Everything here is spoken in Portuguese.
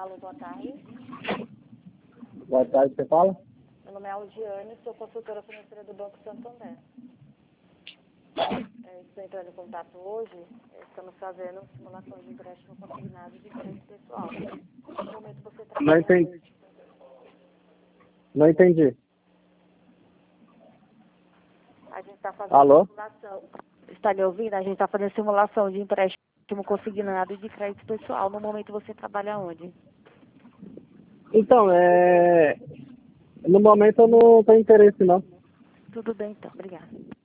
Alô, boa tarde. Boa tarde, você fala? Meu nome é Aldiane, sou consultora financeira do Banco Santander. Estou entrando em contato hoje, estamos fazendo simulações de empréstimo consignado de crédito pessoal. No momento você trabalha... Não entendi. Não entendi. A gente está fazendo Alô? simulação. Está me ouvindo? A gente está fazendo simulação de empréstimo consignado de crédito pessoal. No momento você trabalha onde? Então, no momento eu não tenho interesse, não. Tudo bem, então. Obrigada.